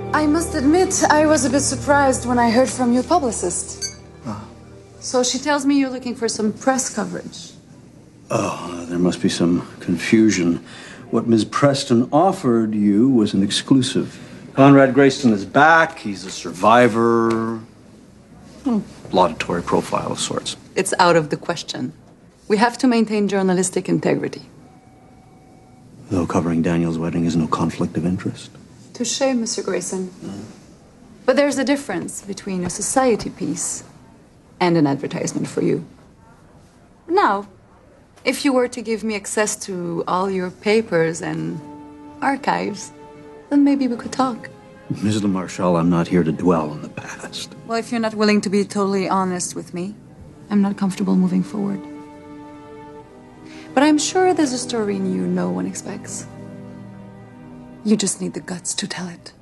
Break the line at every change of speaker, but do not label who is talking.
I must admit, I was a bit surprised when I heard from your publicist. So she tells me you're looking for some press coverage.
Oh, there must be some confusion. What Ms. Preston offered you was an exclusive. Conrad Grayston is back. He's a survivor. Laudatory profile of sorts.
It's out of the question. We have to maintain journalistic integrity.
Though covering Daniel's wedding is no conflict of interest.
Touché, Mr. Grayson. But there's a difference between a society piece and an advertisement for you. Now, if you were to give me access to all your papers and archives, then maybe we could talk.
Ms. LeMarchal, I'm not here to dwell on the past.
Well, if you're not willing to be totally honest with me, I'm not comfortable moving forward. But I'm sure there's a story in you no one expects. You just need the guts to tell it.